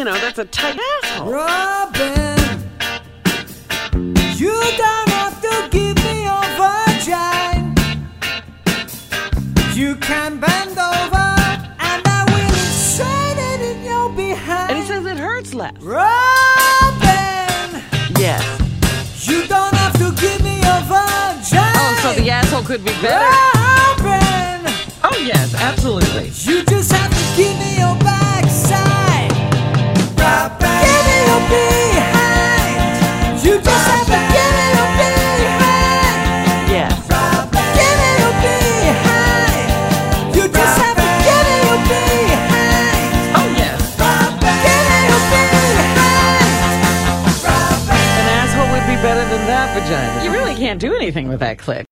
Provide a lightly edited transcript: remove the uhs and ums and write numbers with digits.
that's a tight asshole. Robin, you don't have to give me your vagina. You can bend over and I will insert it in your behind. And he says it hurts less. Robin, Yes. you don't have to give me your vagina. Oh, so the asshole could be better? Robin, Oh, yes, absolutely. you just have to give me your backside. Give me your behind. You just have to give me your behind. Yes. Give me your behind. You just have to give me your behind. Oh, yes. Give me your behind. An asshole would be better than that vagina. You really can't do anything with that clip.